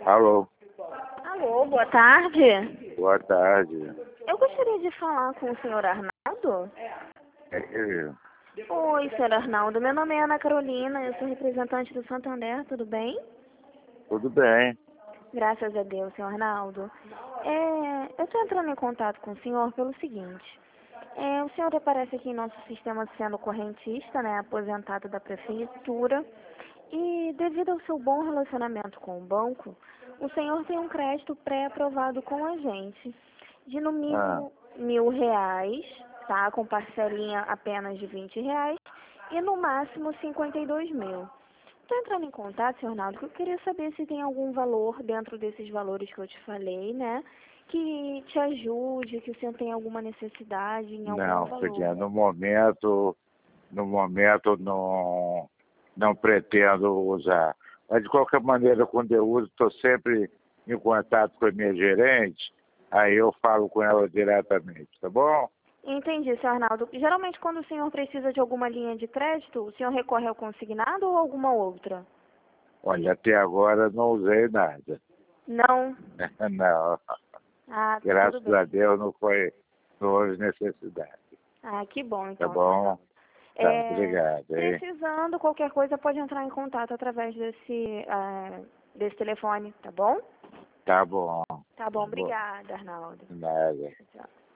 Alô, Alô, boa tarde. boa tarde. Eu gostaria de falar com o senhor Arnaldo. É ele? Oi, senhor Arnaldo. Meu nome é Ana Carolina, eu sou representante do Santander, tudo bem? Tudo bem? Graças a Deus, senhor Arnaldo. Eu estou entrando em contato com o senhor pelo seguinte. O senhor aparece aqui em nosso sistema sendo correntista, né, aposentado da prefeitura. E devido ao seu bom relacionamento com o banco, o senhor tem um crédito pré-aprovado com a gente de no Ah, mínimo R$ 1.000, tá? Com parcelinha apenas de R$ 20 e no máximo 52 mil. Estou entrando em contato, senhor Arnaldo, que eu queria saber se tem algum valor dentro desses valores que eu te falei, né? Que te ajude, que o senhor tem alguma necessidade em algum não, valor. filhinha, no momento não pretendo usar. Mas de qualquer maneira, quando eu uso, estou sempre em contato com a minha gerente, aí eu falo com ela diretamente, tá bom? Entendi, senhor Arnaldo. Geralmente, quando o senhor precisa de alguma linha de crédito, o senhor recorre ao consignado ou alguma outra? Olha, até agora não usei nada. Não? Não, Ah, tudo graças bem. a Deus não houve necessidade. Ah, que bom, Tá então, senhor bom? Arnaldo. Tá, obrigado, hein? Precisando, qualquer coisa, pode entrar em contato através desse telefone, tá bom? Tá bom, Tá tá bom, bom. obrigada, Arnaldo. Nada. Tchau.